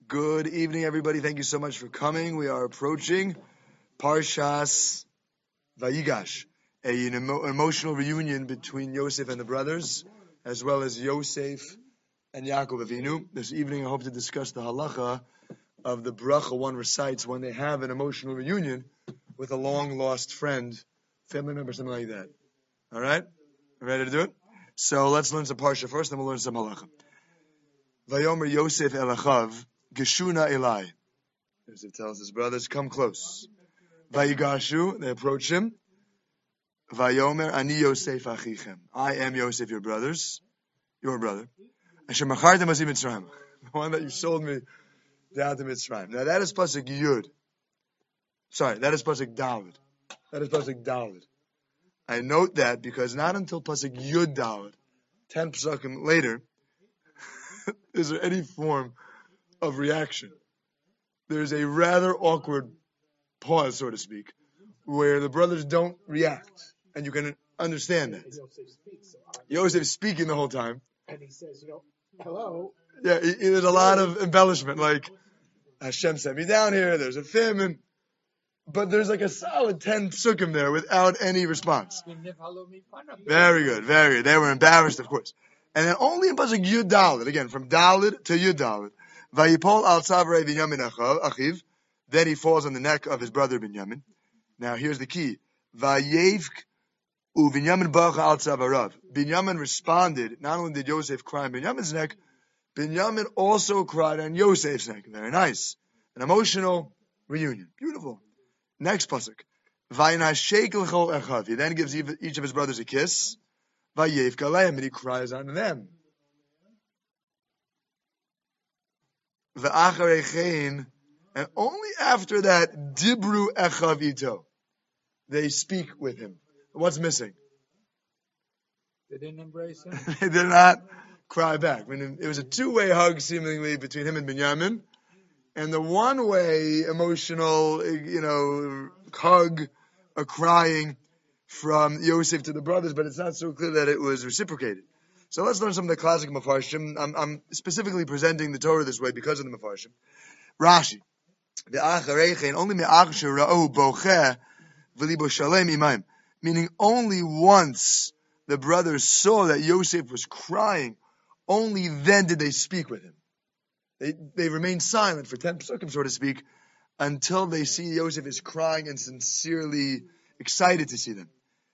Good evening, everybody. Thank you so much for coming. We are approaching Parshas Vayigash, an emotional reunion between Yosef and the brothers, as well as Yosef and Yaakov Avinu. This evening, I hope to discuss the halacha of the bracha one recites when they have an emotional reunion with a long-lost friend, family member, something like that. All right? Ready to do it? So let's learn some Parsha first, then we'll learn some halacha. Vayomer Yosef Elachav, Geshuna Elai. Yosef tells his brothers, come close. Vayigashu, they approach him. Vayomer Ani Yosef Achichem. I am Yosef, your brother. Asher machartem asi Mitzrayim. The one that you sold me down to Mitzrayim. Now that is pasuk Yud. Sorry, that is pasuk David. I note that because not until pasuk Yud David, 10 psukim later, is there any form of reaction. There's a rather awkward pause, so to speak, where the brothers don't react, and you can understand that. Yosef is speaking the whole time, and he says, hello. Yeah, there's a lot of embellishment, like Hashem sent me down here. There's a famine, but there's like a solid 10 psukim there without any response. Very good. They were embarrassed, of course. And then only in pasuk Yud Dalet, again from Dalet to Yud Dalet, Vayipol al Tzavrei Binyamin Achiv. Then he falls on the neck of his brother Binyamin. Now here's the key: Vayevk u Binyamin bacha al Tzavarav. Binyamin responded. Not only did Yosef cry on Binyamin's neck, Binyamin also cried on Yosef's neck. Very nice, an emotional reunion. Beautiful. Next pasuk: Vayinashek l'chol echav. He then gives each of his brothers a kiss. Vayevk aleim, and he cries on them. And only after that, Dibru Echav Ito, they speak with him. What's missing? They didn't embrace him? They did not cry back. I mean, it was a two-way hug, seemingly, between him and Binyamin. And the one-way emotional, hug, a crying from Yosef to the brothers, but it's not so clear that it was reciprocated. So let's learn some of the classic Mefarshim. I'm specifically presenting the Torah this way because of the Mefarshim. Rashi. Meaning only once the brothers saw that Yosef was crying, only then did they speak with him. They remained silent for 10 psukim, so to speak, until they see Yosef is crying and sincerely excited to see them.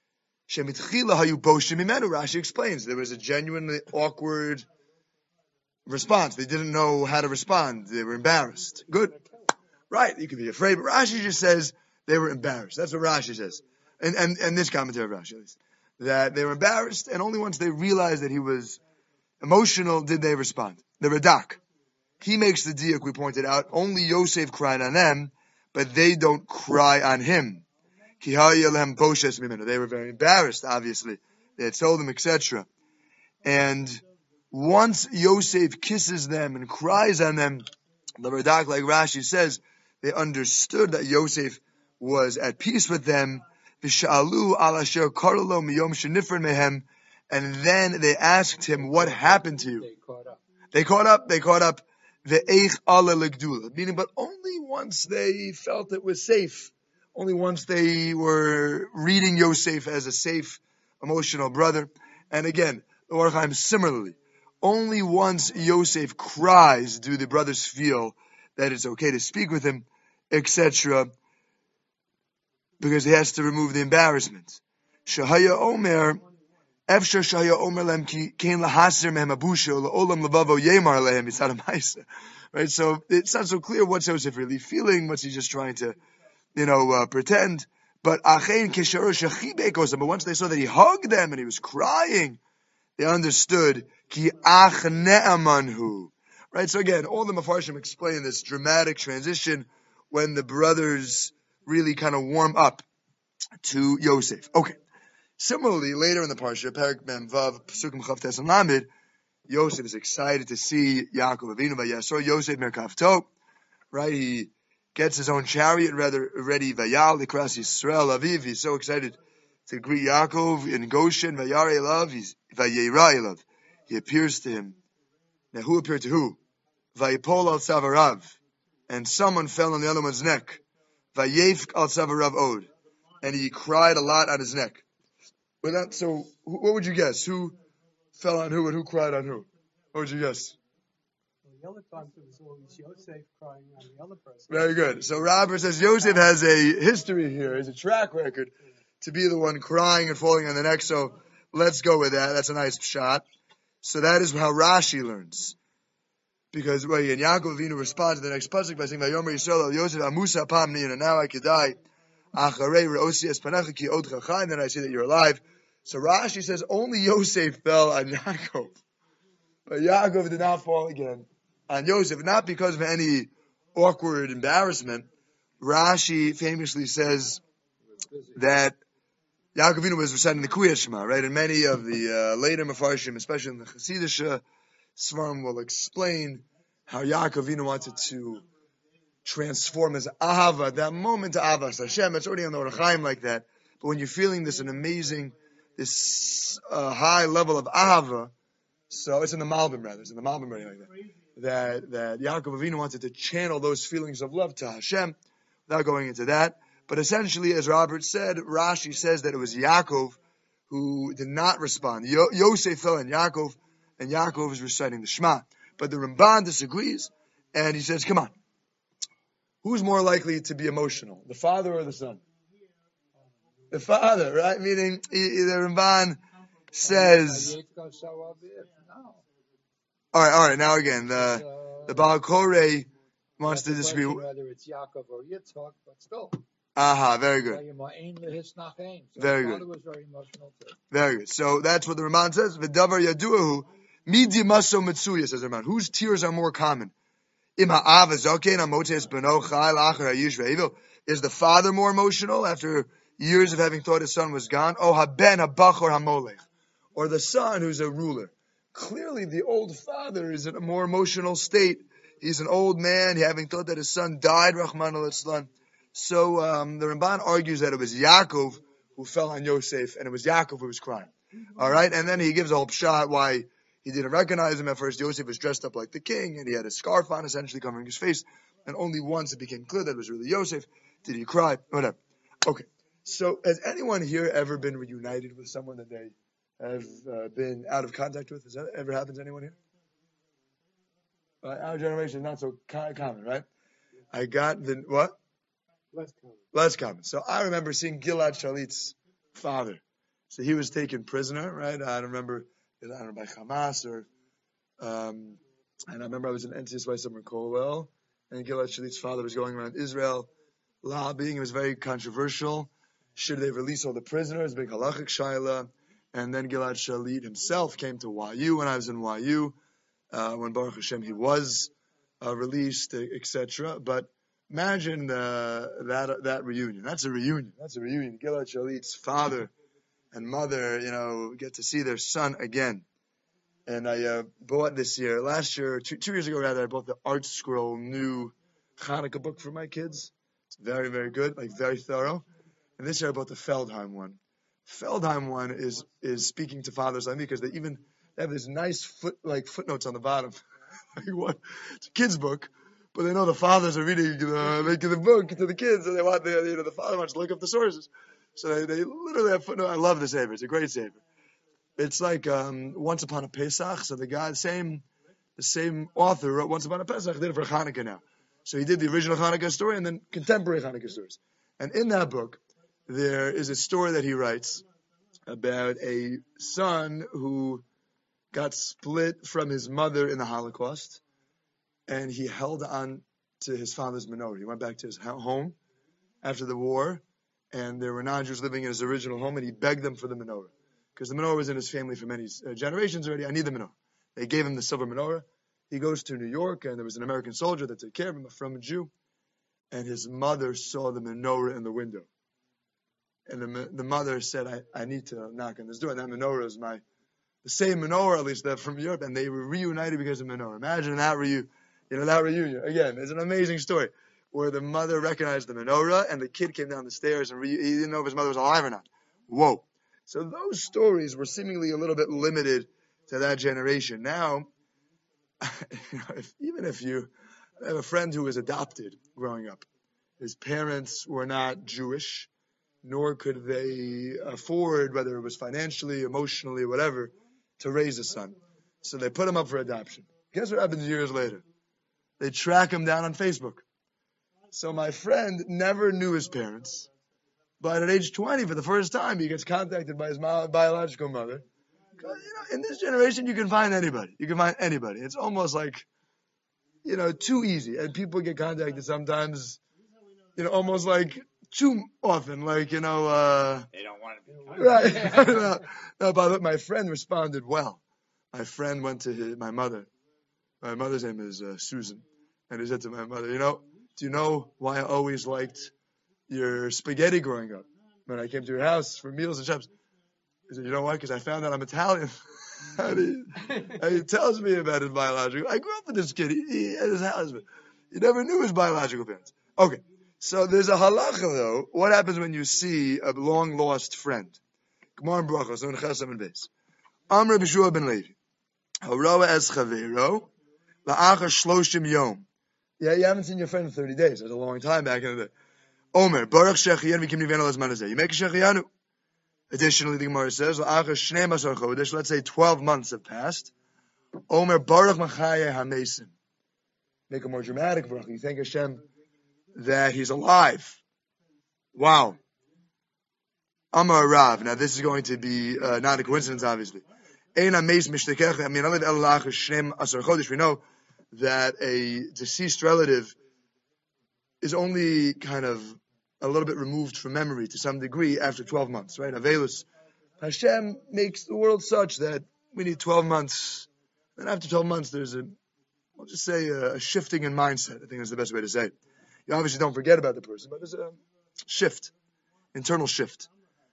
Rashi explains there was a genuinely awkward response. They didn't know how to respond. They were embarrassed. Good. Right, you could be afraid, but Rashi just says they were embarrassed. That's what Rashi says. And this commentary of Rashi, at least. That they were embarrassed, and only once they realized that he was emotional did they respond. The Radak, he makes the diak we pointed out. Only Yosef cried on them, but they don't cry on him. They were very embarrassed, obviously. They had told him, etc. And once Yosef kisses them and cries on them, the Radak, like Rashi says, they understood that Yosef was at peace with them. And then they asked him, what happened to you? They caught up. Meaning, but only once they felt it was safe. Only once they were reading Yosef as a safe, emotional brother. And again, the Orach Chaim similarly. Only once Yosef cries do the brothers feel that it's okay to speak with him, etc., because he has to remove the embarrassment. Shahaya Omer, Efshar Shahaya Omer lem kain lahasir mehem abusha leolam levavo yemar lehem mitzad ha'maisa. Right, so it's not so clear what's Yosef really feeling, what's he just trying to, pretend. But achein kesharu shachibekos, but once they saw that he hugged them and he was crying, they understood ki ach ne'amanhu. Right, so again, all the Mefarshim explain this dramatic transition when the brothers really kind of warm up to Yosef. Okay. Similarly, later in the Parsha, Perek Mem Vav, Pesukim Chav Tes and Lamed, Yosef is excited to see Yaakov Avinu Vayasor Yosef Merkavto. Right, he gets his own chariot ready. Vayal Likras Yisrael Aviv. He's so excited to greet Yaakov in Goshen. Vayare Elav. Vayera Elav. He appears to him. Now, who appeared to who? Vayipol al Savarav, and someone fell on the other one's neck. Vayefk al Savarav od, and he cried a lot on his neck. So what would you guess? Who fell on who and who cried on who? What would you guess? Well, the other times it was always Yosef crying on the other person. Very good. So Robert says Yosef has a history here, has a track record to be the one crying and falling on the neck. So let's go with that. That's a nice shot. So that is how Rashi learns. Because when Yaakov Avinu responds to the next pasuk by saying, "Vayomer Yisrael el Yosef Amusa Pamni," and now I could die. Acharei re'osi es panecha ki od chachai, and then I see that you're alive. So Rashi says only Yosef fell on Yaakov, but Yaakov did not fall again on Yosef, not because of any awkward embarrassment. Rashi famously says that Yaakov Avinu was reciting the Kriyat Shema, right? And many of the later Mefarshim, especially in the Chassidish Svarim, will explain how Yaakov Avinu wanted to transform his ahava, that moment to Avas Hashem. It's already on the Orach Chaim like that. But when you're feeling this high level of ahava, so it's in the Malbim rather, it's in the Malbim like that. That Yaakov Avinu wanted to channel those feelings of love to Hashem, without going into that. But essentially, as Robert said, Rashi says that it was Yaakov who did not respond. Yosef fell on Yaakov, and Yaakov is reciting the Shema. But the Ramban disagrees, and he says, come on, who's more likely to be emotional, the father or the son? The father, right? Meaning, the Ramban says... All right, now again, the Baal Koreh wants to disagree. Whether it's Yaakov or Yitzchak, but still. Aha, very good. Very good. Was very emotional too. Very good. So that's what the Ramban says. V'davar yaduahu midi maso mitzuya, says the Ramban. Whose tears are more common? Is the father more emotional after years of having thought his son was gone? Oh, haben habachor hamolech, or the son who's a ruler. Clearly, the old father is in a more emotional state. He's an old man, having thought that his son died. Rahman al-Islam. So the Ramban argues that it was Yaakov who fell on Yosef, and it was Yaakov who was crying. All right, and then he gives a whole shot why he didn't recognize him at first. Yosef was dressed up like the king, and he had a scarf on, essentially covering his face. And only once it became clear that it was really Yosef did he cry. Whatever. Okay. So has anyone here ever been reunited with someone that they have been out of contact with? Has that ever happened to anyone here? Our generation is not so common, right? I got the what? Less common. So I remember seeing Gilad Shalit's father. So he was taken prisoner, right? I don't remember by Hamas or, and I remember I was in NCSY Summer Colwell, and Gilad Shalit's father was going around Israel lobbying. It was very controversial. Should they release all the prisoners? Big halachic shaila. And then Gilad Shalit himself came to YU when I was in YU, when Baruch Hashem he was released, etc. But imagine that reunion. That's a reunion. Gilad Shalit's father and mother, get to see their son again. And I bought last year, 2 years ago rather, I bought the Art Scroll new Hanukkah book for my kids. It's very, very good, very thorough. And this year I bought the Feldheim one. Feldheim one is speaking to fathers like me because they have this nice footnotes on the bottom. It's a kid's book, but they know the fathers are making the book to the kids, and they want the father wants to look up the sources. So they literally have footnotes. I love the Sefer. It's a great Sefer. It's like Once Upon a Pesach. So the guy, the same author wrote Once Upon a Pesach, did it for Hanukkah now. So he did the original Hanukkah story and then contemporary Hanukkah stories. And in that book, there is a story that he writes about a son who got split from his mother in the Holocaust, and he held on to his father's menorah. He went back to his home after the war, and there were non-Jews living in his original home, and he begged them for the menorah. Because the menorah was in his family for many generations already. I need the menorah. They gave him the silver menorah. He goes to New York, and there was an American soldier that took care of him from a Jew, and his mother saw the menorah in the window. And the mother said, I need to knock on this door. And that menorah is the same menorah, at least, that from Europe, and they were reunited because of menorah. Imagine that reunion. Again, it's an amazing story where the mother recognized the menorah, and the kid came down the stairs, and he didn't know if his mother was alive or not. Whoa. So those stories were seemingly a little bit limited to that generation. Now, Even if you I have a friend who was adopted growing up. His parents were not Jewish, nor could they afford, whether it was financially, emotionally, whatever, to raise a son. So they put him up for adoption. Guess what happens years later? They track him down on Facebook. So my friend never knew his parents, but at age 20, for the first time, he gets contacted by his biological mother. In this generation, you can find anybody. You can find anybody. It's almost like, too easy. And people get contacted sometimes, almost like too often. Like, They don't want to be right. No, but my friend responded well. My friend went to my mother. My mother's name is Susan. And he said to my mother, do you know why I always liked your spaghetti growing up? When I came to your house for meals and shops. He said, you know why? Because I found out I'm Italian. and he tells me about his biological. I grew up with this kid. He had his husband. He never knew his biological parents. Okay. So there's a halacha though. What happens when you see a long lost friend? Gemara in Brachos, on Chesam and Beis. Amr B'Shua ben Levi. Haroa es chavero la'achar shloshim yom. Yeah, you haven't seen your friend in 30 days. That's a long time back in the day. Omer, Baruch Shechianu v'kim nivenu l'zman hazeh. You make a Shechianu. Additionally, the Gemara says, la'achar shnei masar chodesh, let's say 12 months have passed. Omer, Baruch Machaye HaMesim. Make a more dramatic bracha. You thank Hashem that he's alive. Wow. Amar Rav. Now this is going to be not a coincidence, obviously. We know that a deceased relative is only kind of a little bit removed from memory to some degree after 12 months, right? Avelus. Hashem makes the world such that we need 12 months. And after 12 months, there's I'll just say a shifting in mindset. I think that's the best way to say it. You obviously don't forget about the person, but there's a shift, internal shift.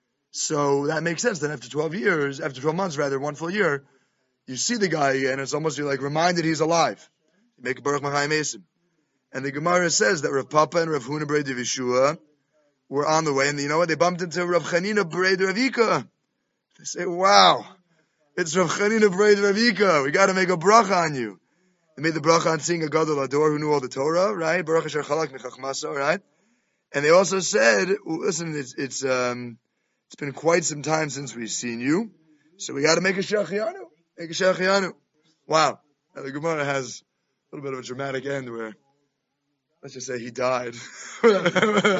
So that makes sense. Then after 12 months, one full year, you see the guy again. It's almost you're like reminded he's alive. You make a Baruch Machai Mesim. And the Gemara says that Rav Papa and Rav Huna B'rei Rav Yeshua were on the way, and you know what? They bumped into Rav Chanina B'rei Rav Yika. They say, "Wow, it's Rav Chanina B'rei Rav Yika. We got to make a bracha on you." They made the bracha on seeing a Gadol Ador who knew all the Torah, right? Baruch Asher Chalak Mechachmaso, right? And they also said, "Listen, it's been quite some time since we've seen you, so we got to make a Shechianu. Make a Shechianu." Wow. Now the Gemara has a little bit of a dramatic end where, let's just say he died. Without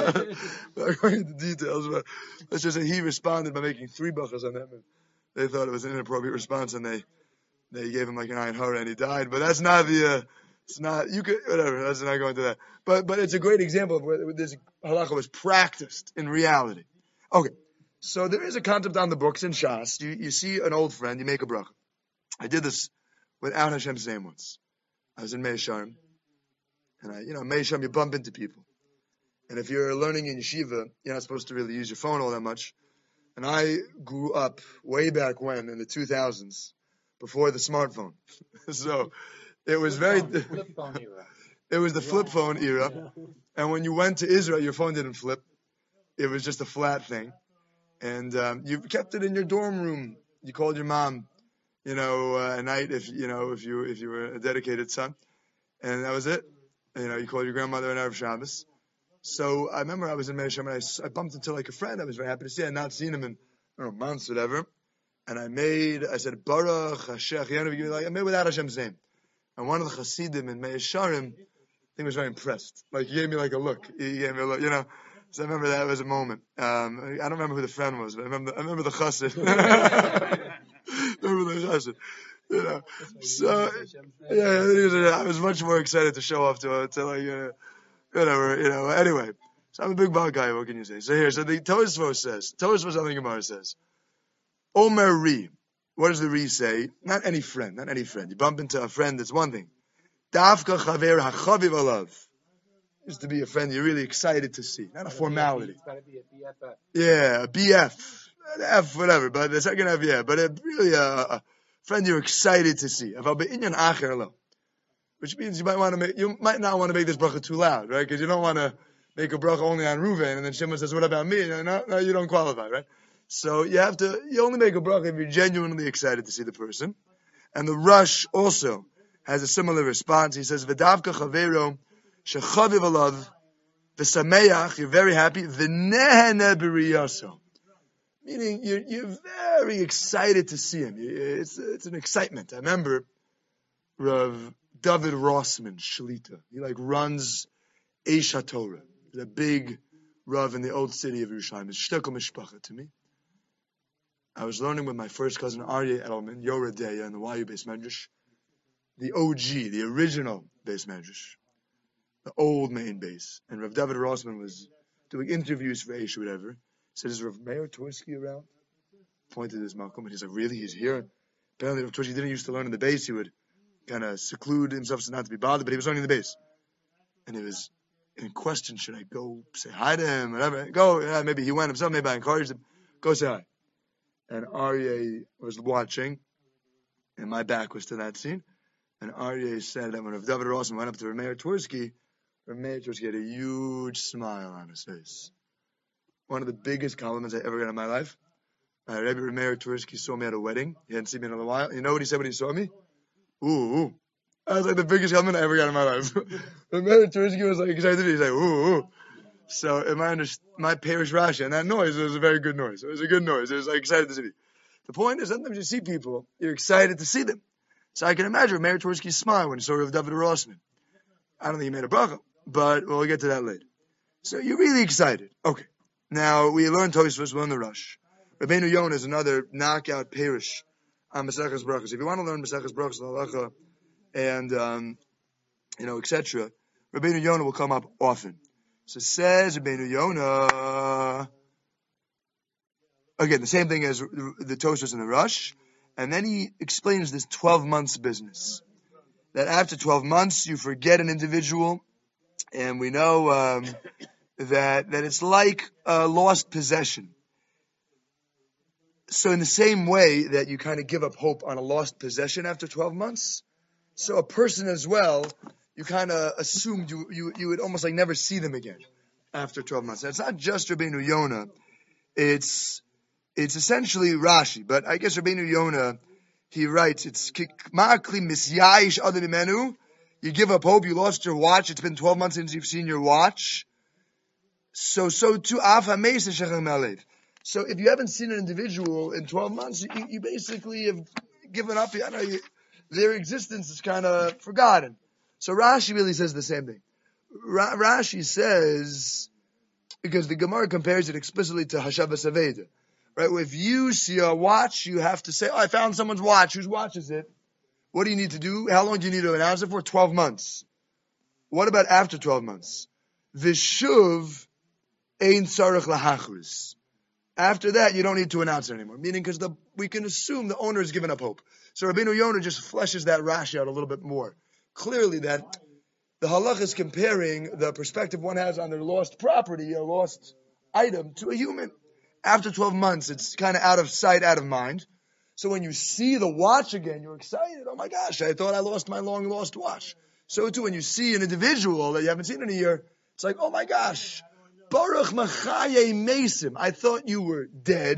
going into details, but let's just say he responded by making 3 brachas on them. And they thought it was an inappropriate response, and they gave him like an ayin hara, and he died. But that's not it's not, you could, whatever, let's not go into that. But it's a great example of where this halacha was practiced in reality. Okay. So there is a concept on the books in Shas. You see an old friend, you make a bracha. I did this without Hashem's name once. I was in Mei Sharm. And Mei Sharm, you bump into people. And if you're learning in yeshiva, you're not supposed to really use your phone all that much. And I grew up way back when, in the 2000s, before the smartphone. So it was flip phone era. It was the flip phone era. And when you went to Israel, your phone didn't flip. It was just a flat thing. And you kept it in your dorm room. You called your mom, at night if you were a dedicated son, and that was it. You called your grandmother on Erev Shabbos. So I remember I was in Mei Sharm and I bumped into like a friend I was very happy to see. I had not seen him in months, whatever. And I said Baruch Hashem. I made without Hashem's name. And one of the Hasidim in Mei Sharm, I think was very impressed. Like he gave me like a look. He gave me a look, So I remember that was a moment. I don't remember who the friend was, but I remember the chassid. Remember the chassid. So yeah, I was much more excited to show off to whatever. Anyway, so I'm a big bad guy. What can you say? So the Tosfos on the Gemara says, Omer Ri. What does the Ri say? Not any friend. You bump into a friend, that's one thing. Dafka chaver hachaviv alav. Is to be a friend you're really excited to see, not a formality. It's got to be a BFF. Yeah, a BF, an F, whatever. But the second F, yeah. But really a friend you're excited to see. Which means you might not want to make this bracha too loud, right? Because you don't want to make a bracha only on Reuven, and then Shimon says, "What about me?" No, you don't qualify, right? So you only make a bracha if you're genuinely excited to see the person. And the rush also has a similar response. He says, "V'davka chavero shechaviv alav v'sameach." You're very happy. V'nehene b'riyaso. Meaning you're very excited to see him. It's an excitement. I remember Rav David Rossman Shalita. He runs Eish HaTorah. He's a big Rav in the old city of Yerushalayim. It's shtekol mishpacha to me. I was learning with my first cousin Aryeh Edelman, Yoreh Deah, in the YU Beis Medrash, the OG, the original Beis Medrash, the old main base. And Rav David Rossman was doing interviews for Eish or whatever. Said, "Is Rav Meir Tursky around?" Pointed to his Malcolm, and he's like, "Really? He's here?" Apparently, Rav Tursky didn't used to learn in the base. He would kind of seclude himself so not to be bothered, but he was learning in the base. And it was in question, should I go say hi to him, whatever? Go, yeah, maybe he went himself, maybe I encouraged him. Go say hi. And Aryeh was watching, and my back was to that scene. And Aryeh said that when Rav David Rossman went up to Rav Meir Tursky had a huge smile on his face. One of the biggest compliments I ever got in my life. Rabbi Rav Meir Tursky saw me at a wedding. He hadn't seen me in a while. You know what he said when he saw me? Ooh. That was the biggest compliment I ever got in my life. Rav Meir Tursky was excited to me. He's like, ooh. So in my parish Rashi, and that noise was a very good noise. It was a good noise. It was excited to see me. The point is, sometimes you see people, you're excited to see them. So I can imagine Rav Meir Tursky's smile when he saw Rav David Rossman. I don't think he made a bracha, but we'll get to that later. So you're really excited. Okay. Now, we learned Tosfos, we learned the Rush. Rabbeinu Yonah is another knockout parish on Maseches Brachos. If you want to learn Maseches Brachos, Halacha, and, etc., Rabbeinu Yonah will come up often. So says Rabbeinu Yonah, again, the same thing as the Tosfos and the Rush, and then he explains this 12 months business. That after 12 months, you forget an individual, and we know that it's like a lost possession. So in the same way that you kind of give up hope on a lost possession after 12 months, so a person as well, you kind of assumed you would almost never see them again after 12 months. And it's not just Rabbeinu Yonah, it's essentially Rashi, but I guess Rabbeinu Yonah, he writes, it's Ma'akli misyayish adam imenu. You give up hope, you lost your watch, it's been 12 months since you've seen your watch. So too, af hameis shechem alev. So if you haven't seen an individual in 12 months, you basically have given up. Their existence is kind of forgotten. So Rashi really says the same thing. Rashi says, because the Gemara compares it explicitly to Hashavas Aveda. Right? If you see a watch, you have to say, I found someone's watch. Whose watch is it? What do you need to do? How long do you need to announce it for? 12 months. What about after 12 months? Vishuv ein tzarich lahachrus. After that, you don't need to announce it anymore. Meaning, because we can assume the owner has given up hope. So Rabbeinu Yonah just fleshes that Rashi out a little bit more. Clearly that the halach is comparing the perspective one has on their lost property, a lost item, to a human. After 12 months, it's kind of out of sight, out of mind. So when you see the watch again, you're excited. Oh my gosh, I thought I lost my long lost watch. So too, when you see an individual that you haven't seen in a year, it's like, oh my gosh, Baruch Machaye Mesim. I thought you were dead.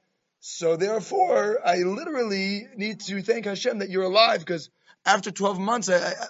So therefore, I literally need to thank Hashem that you're alive, because after 12 months,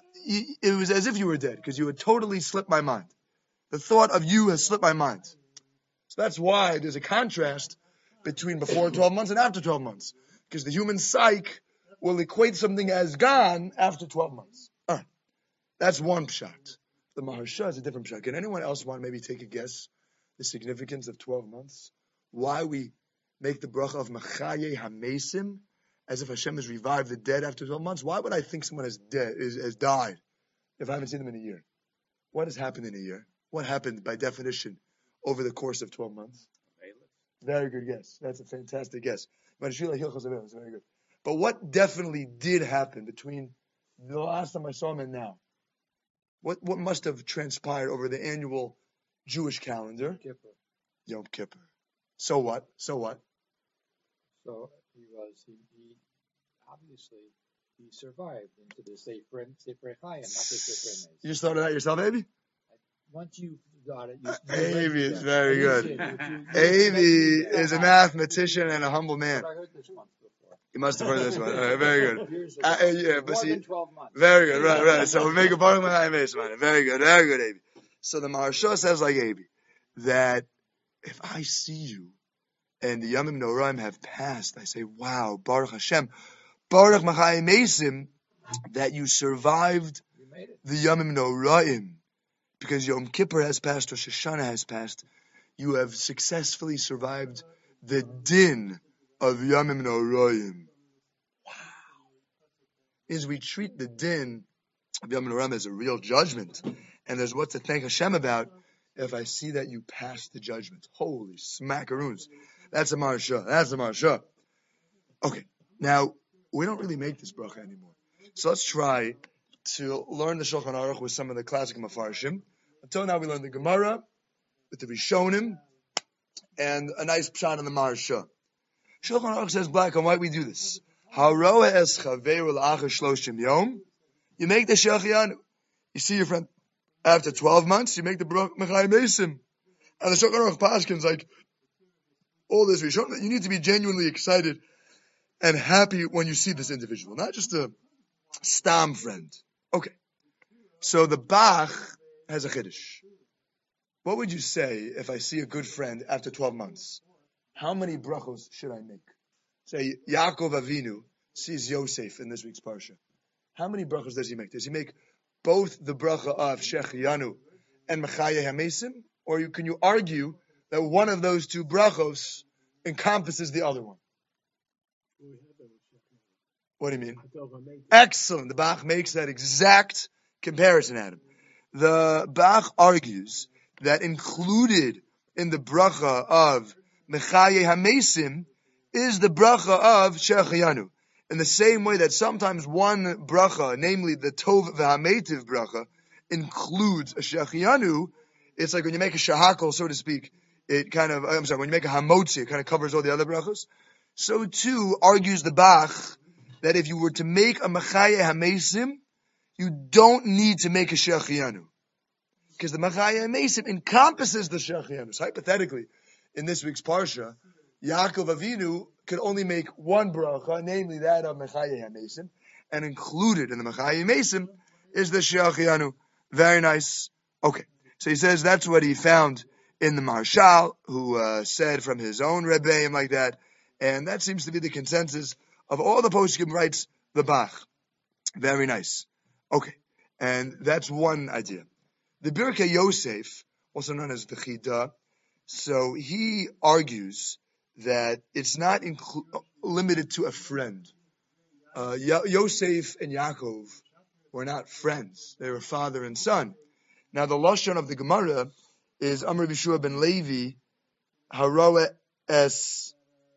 it was as if you were dead, because you had totally slipped my mind. The thought of you has slipped my mind. So that's why there's a contrast between before 12 months and after 12 months. Because the human psyche will equate something as gone after 12 months. All right. That's one pshat. The Maharsha is a different pshat. Can anyone else want to maybe take a guess the significance of 12 months? Why we make the bracha of Machaye Hamesim as if Hashem has revived the dead after 12 months? Why would I think someone has died if I haven't seen them in a year? What has happened in a year? What happened by definition over the course of 12 months? Very good guess. That's a fantastic guess. That's very good. But what definitely did happen between the last time I saw him and now? What must have transpired over the annual Jewish calendar? Yom Kippur. So what? So he obviously survived into the Sefer Chaim, not the Sefer Mace. You just thought of that yourself, Avi? Once you got it, Avi is very good. Avi is a mathematician and a humble man. But I heard this once before. You must have heard this one. All right, very good. Years ago. Yeah, but More see, than 12 months. very good, right. So we make a Baruch Mechayim Mesim. Very good, Abi. So the Maharsha says like Abi, that if I see you and the Yamim Noraim have passed, I say, wow, Baruch Hashem, Baruch Mechayim Mesim, that you survived You made it. the Yamim Noraim, because Yom Kippur has passed, Rosh Hashanah has passed. You have successfully survived the din of Yamim Noraim. Wow. Is we treat the din of Yamim Noraim as a real judgment, and there's what to thank Hashem about if I see that you passed the judgment. Holy smackaroons. That's a Maharsha. Okay, now, we don't really make this bracha anymore. So let's try to learn the Shulchan Aruch with some of the classic Mefarshim. Until now we learned the Gemara, with the Rishonim, and a nice pshat on the Maharsha. Shulchan Aruch says black and white we do this. Haroa es chaveru l'achar shloshim yom. You make the Shechianu. You see your friend after 12 months, you make the Baruch Mechayim Mesim. And the Shulchan Aruch Pashkin's like, all this Rishonim, you need to be genuinely excited and happy when you see this individual, not just a stam friend. Okay. So the Bach has a chiddush. What would you say if I see a good friend after 12 months? How many brachos should I make? Say Yaakov Avinu sees Yosef in this week's parsha. How many brachos does he make? Does he make both the bracha of Shechianu and Mechayeh HaMesim? Or can you argue that one of those two brachos encompasses the other one? What do you mean? Excellent. The Bach makes that exact comparison, Adam. The Bach argues that included in the bracha of Mechayeh HaMesim is the bracha of Shechianu. In the same way that sometimes one bracha, namely the Tov V'Hametiv bracha, includes a Shechianu, it's like when you make a Shahakol, so to speak, when you make a Hamotzi, it kind of covers all the other brachos. So too argues the Bach that if you were to make a Mechayeh HaMesim, you don't need to make a Shechianu. Because the Mechayeh HaMesim encompasses the Shechianu. So hypothetically, in this week's Parsha, Yaakov Avinu could only make one bracha, namely that of Mechayeh HaMesim, and included in the Mechayeh HaMesim is the Shechianu. Very nice. Okay. So he says that's what he found in the Marshal, who said from his own Rebbeim like that, and that seems to be the consensus of all the poskim writes the Bach. Very nice. Okay. And that's one idea. The Birkei Yosef, also known as the Chida, so he argues that it's not limited to a friend. Yosef and Yaakov were not friends. They were father and son. Now the Lashon of the Gemara is Amr Bishua ben Levi, Haroa es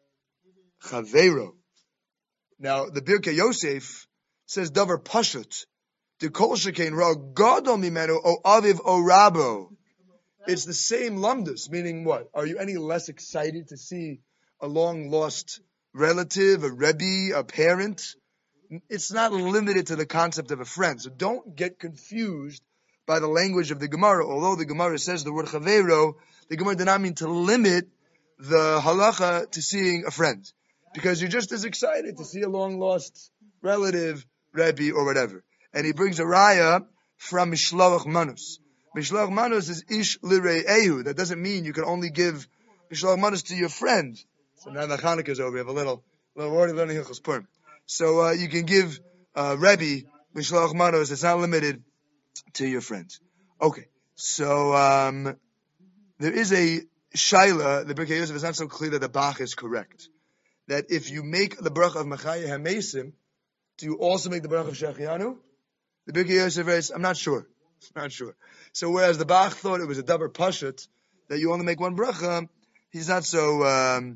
Chavero. Now the Birkei Yosef says Davar Pashut, the Kol Shekain Ra Gadol Mimenu O Aviv O Rabo. It's the same lumdus, meaning what? Are you any less excited to see a long lost relative, a rebbe, a parent? It's not limited to the concept of a friend. So don't get confused by the language of the Gemara. Although the Gemara says the word chavero, the Gemara did not mean to limit the halacha to seeing a friend. Because you're just as excited to see a long lost relative, rebbe, or whatever. And he brings a raya from Mishloach Manus. Mishloach Manus is ish lirei ehu. That doesn't mean you can only give Mishloach Manus to your friend. So now that Hanukkah is over, we have a little already learning Hilchos Purim. So you can give Rebbe Mishloach Manus. It's not limited to your friends. Okay, so there is a shaila. The Birkei Yosef is not so clear that the Bach is correct. That if you make the bracha of Mechayeh HaMesim, do you also make the bracha of Shechianu? The Birkei Yosef says, I'm not sure. So whereas the Bach thought it was a davar pashut that you only make one bracha, he's not so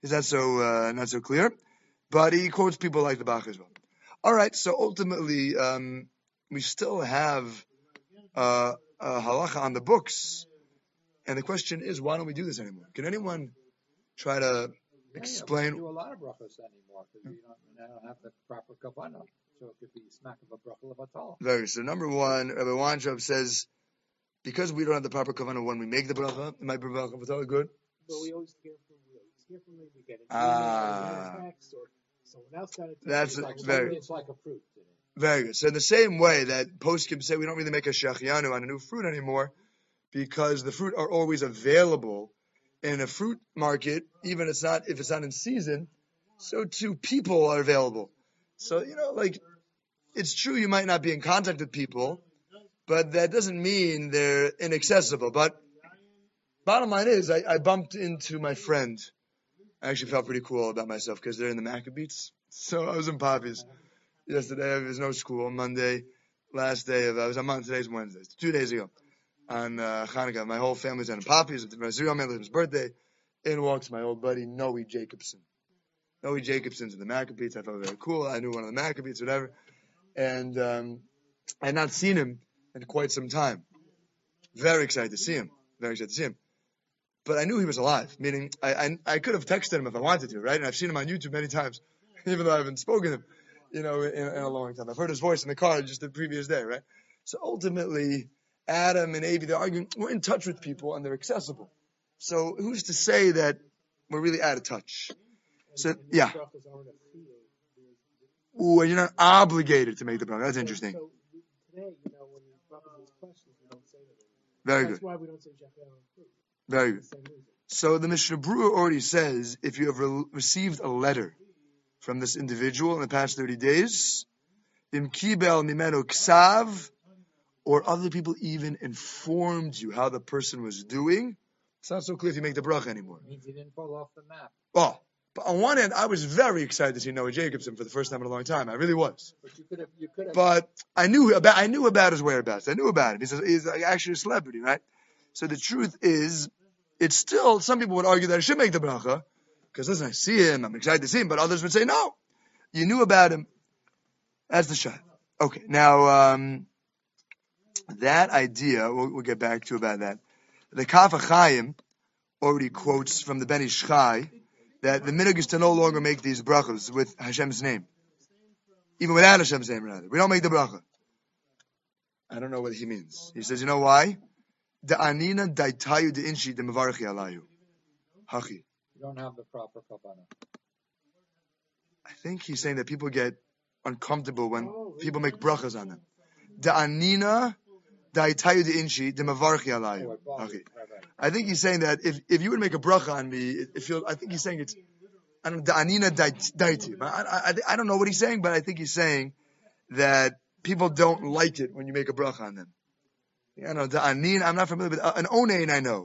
clear. But he quotes people like the Bach as well. All right. So ultimately, we still have a halacha on the books, and the question is, why don't we do this anymore? Can anyone try to explain? We don't do a lot of brachos anymore because we don't have the proper kavanah. So it could be smack of a bracha levatal. Very. So number one, Rabbi Wanchov says, because we don't have the proper kavanah when we make the bracha, it might be bracha levatal good. But we always hear from maybe get an email or a text or So without sanitary, That's very, It's like a fruit. very good. So in the same way that poskim say we don't really make a shachianu on a new fruit anymore because the fruit are always available in a fruit market, even if it's not in season, so too people are available. So, like, it's true you might not be in contact with people, but that doesn't mean they're inaccessible. But bottom line is, I bumped into my friend. I actually felt pretty cool about myself because they're in the Maccabees. So I was in Poppy's yesterday. There was no school. Monday, last day of, I was on Monday, today's Wednesday. 2 days ago on Hanukkah. My whole family's in Poppy's. It's my Zuriel Melech's birthday. In walks my old buddy, Noe Jacobson. Noe Jacobson's in the Maccabees. I thought very cool. I knew one of the Maccabees, whatever. And I had not seen him in quite some time. Very excited to see him. But I knew he was alive, meaning I could have texted him if I wanted to, right? And I've seen him on YouTube many times, even though I haven't spoken to him, in a long time. I've heard his voice in the car just the previous day, right? So ultimately, Adam and Avi, they're arguing, we're in touch with people and they're accessible. So who's to say that we're really out of touch? So, yeah. Ooh, and you're not obligated to make the bracha. That's interesting. So today, when you brachas these questions, we don't say that. Very That's good. why we don't say Shachar on fruit. Very good. So the Mishnah Berurah already says if you have received a letter from this individual in the past 30 days, im kibel mimenu ksav, or other people even informed you how the person was doing, it's not so clear if you make the bracha anymore. It means he didn't fall off the map. Oh, but on one hand, I was very excited to see Noah Jacobson for the first time in a long time. I really was. But you could have. But I knew about his whereabouts. I knew about him. He's actually a celebrity, right? So the truth is, it's still, some people would argue that I should make the bracha, because listen, I see him, I'm excited to see him, but others would say, no, you knew about him. That's the shot. Okay, now, that idea, we'll get back to about that. The Kaf HaChaim already quotes from the Ben Ish Chai that the minhag is to no longer make these brachas with Hashem's name. Even without Hashem's name, rather. We don't make the bracha. I don't know what he means. He says, you know why? Da'anina daitayu de'inshi de'mevarchi alayu. Hachi. You don't have the proper kavanah. I think he's saying that people get uncomfortable when people make brachas on them. Da'anina daitayu de'inshi de'mevarchi alayu. Hachi. I think he's saying that if you would make a bracha on me, I think he's saying it's, I don't know, da'anina daiti. I don't know what he's saying, but I think he's saying that people don't like it when you make a bracha on them. I'm not familiar with an onein. I know.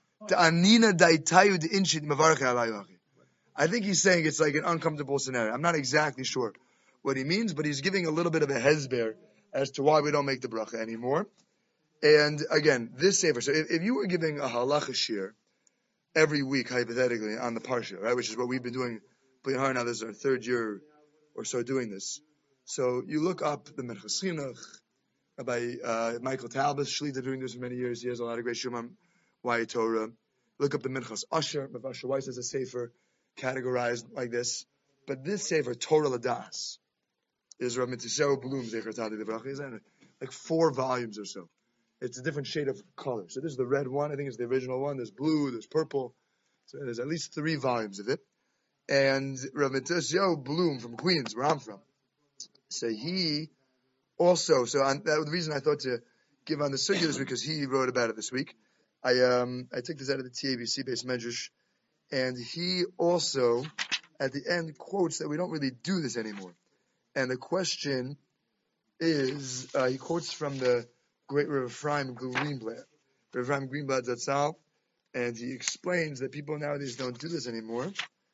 I think he's saying it's like an uncomfortable scenario. I'm not exactly sure what he means, but he's giving a little bit of a hezber as to why we don't make the bracha anymore. And again, this sefer. So if you were giving a halacha shir every week, hypothetically, on the parsha, right, which is what we've been doing. Now this is our third year or so doing this. So you look up the Minchas Chinuch by Michael Talbot. Shlita doing this for many years. He has a lot of great Shumam, Why Torah. Look up the Minchas Asher. Rav Asher Weiss has a sefer categorized like this. But this sefer, Torah Ladas, is Rav Mitzvah Bloom Zecher Tzadik Livracha. It's like 4 volumes or so. It's a different shade of color. So this is the red one. I think it's the original one. There's blue. There's purple. So there's at least 3 volumes of it. And Rav Mitzvah Bloom from Queens, where I'm from. So he also, the reason I thought to give on the sugya is because he wrote about it this week. I took this out of the TABC based medrash, and he also at the end quotes that we don't really do this anymore. And the question is, he quotes from the great Rav Ephraim Greenblatt, Rav Ephraim Greenblatt Zatzal, and he explains that people nowadays don't do this anymore.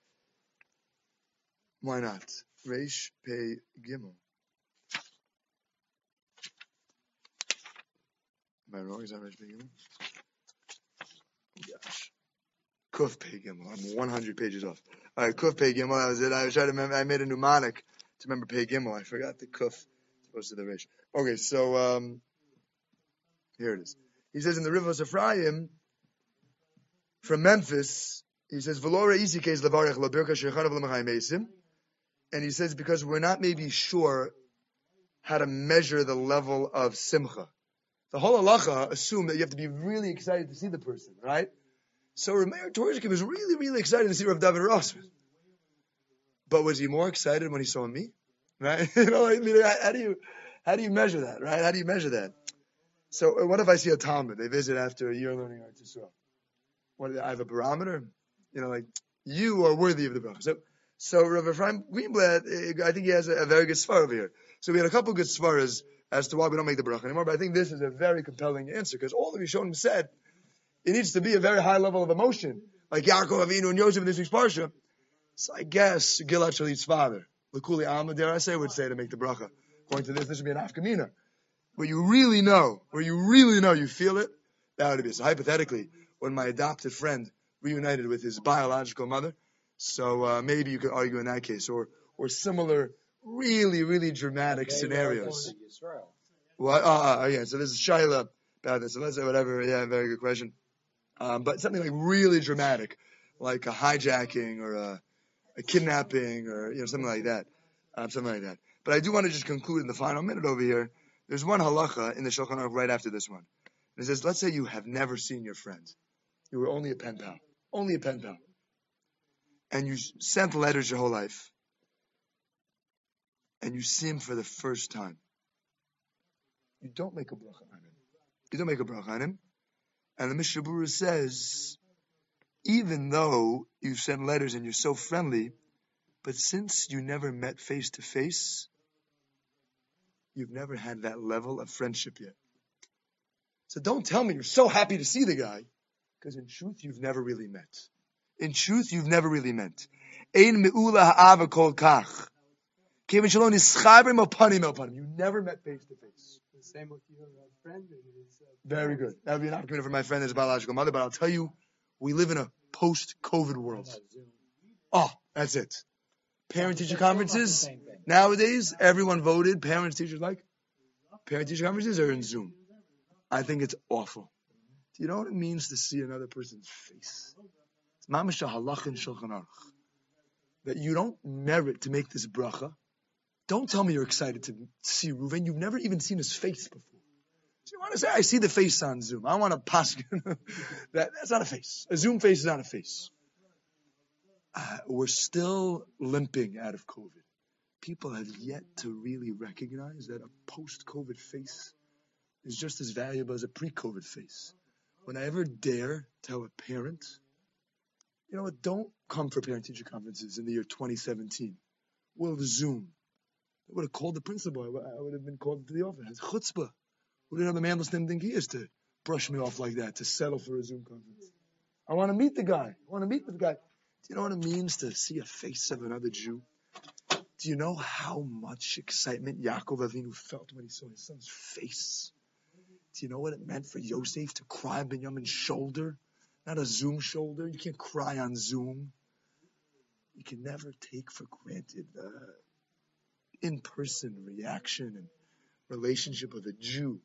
Why not? Reish Pei Gimel. Am I wrong? Is that Reish Pei Gimel? Gosh. Kuf Pei Gimel. I'm 100 pages off. All right, Kuf Pei Gimel. That was it. I was trying to remember. I made a mnemonic to remember Pei Gimel. I forgot the Kuf as opposed to the Reish. Okay, so here it is. He says in the Rivos Ephraim from Memphis, he says, V'lo re'isi keis levarech lo birka shechanav l'machayim eisim. And he says, because we're not maybe sure how to measure the level of simcha. The whole halacha assume that you have to be really excited to see the person, right? So Rameir Torshkin was really, really excited to see Rav David Rossman. But was he more excited when he saw me? Right? How do you measure that? Right? How do you measure that? So what if I see a Talmud? They visit after a year learning Eretz Yisrael. I have a barometer. You are worthy of the bracha. So Rav Ephraim Greenblatt, I think he has a very good svar over here. So we had a couple good svaras as to why we don't make the bracha anymore, but I think this is a very compelling answer because all the Rishonim said it needs to be a very high level of emotion, like Yaakov Avinu and Yosef in this week's parsha. So I guess Gilad Shalit's father, L'Kuli Alma, dare I say, would say to make the bracha. According to this would be an afkamina. Where you really know, you feel it, that would be it. So hypothetically, when my adopted friend reunited with his biological mother, so maybe you could argue in that case, or similar, really, really dramatic scenarios. What? Yeah. So there's a shaila about this. So let's say whatever. Yeah, very good question. But something like really dramatic, like a hijacking or a kidnapping or something like that, But I do want to just conclude in the final minute over here. There's one halacha in the Shulchan Aruch right after this one. It says, let's say you have never seen your friend. You were only a pen pal. And you sent letters your whole life. And you see him for the first time. You don't make a bracha on him. And the Mishnah Berurah says, even though you send letters and you're so friendly, but since you never met face to face, you've never had that level of friendship yet. So don't tell me you're so happy to see the guy, because in truth, you've never really met. Ein me'ula ha'ava kol kach. You never met face to face. The same with your friend and his... Very good. That would be an opportunity for my friend and his biological mother, but I'll tell you, we live in a post-COVID world. Oh, that's it. Parent-teacher conferences. Nowadays, everyone voted. Parents-teachers parent-teacher conferences are in Zoom. I think it's awful. Do you know what it means to see another person's face? It's mamash halach in Shulchan Aruch. That you don't merit to make this bracha. Don't tell me you're excited to see Reuven. You've never even seen his face before. So you want to say, I see the face on Zoom. I want to pass. That's not a face. A Zoom face is not a face. We're still limping out of COVID. People have yet to really recognize that a post-COVID face is just as valuable as a pre-COVID face. When I ever dare tell a parent, you know what, don't come for parent-teacher conferences in the year 2017. We'll Zoom. I would have called the principal. I would have been called to the office. Chutzpah. Who did the man listening think he is to brush me off like that, to settle for a Zoom conference? I want to meet the guy. Do you know what it means to see a face of another Jew? Do you know how much excitement Yaakov Avinu felt when he saw his son's face? Do you know what it meant for Yosef to cry on Binyamin's shoulder? Not a Zoom shoulder. You can't cry on Zoom. You can never take for granted the in-person reaction and relationship of a Jew.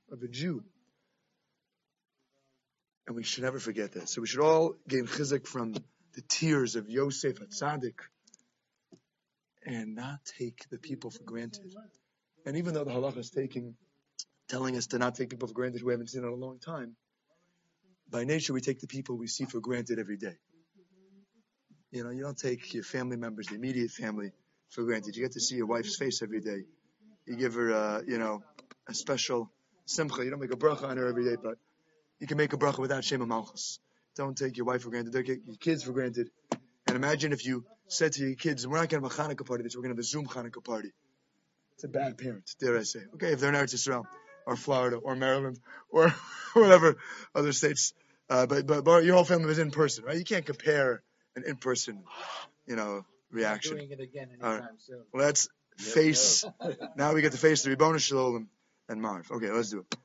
And we should never forget that. So we should all gain chizuk from the tears of Yosef HaTzadik and not take the people for granted. And even though the halacha is telling us to not take people for granted who we haven't seen in a long time, by nature we take the people we see for granted every day. You don't take your family members, the immediate family, for granted. You get to see your wife's face every day. You give her, a special simcha. You don't make a bracha on her every day, but you can make a bracha without Shema Malchus. Don't take your wife for granted. Don't take your kids for granted. And imagine if you said to your kids, we're not going to have a Hanukkah party, we're going to have a Zoom Hanukkah party. It's a bad parent, dare I say. Okay, if they're in Eretz Yisrael, or Florida, or Maryland, or whatever other states. But your whole family was in person, right? You can't compare an in-person, reaction. Doing it again anytime soon. Let's face. Now we get to face the Ribono Shel Olam and Marv. Okay, let's do it.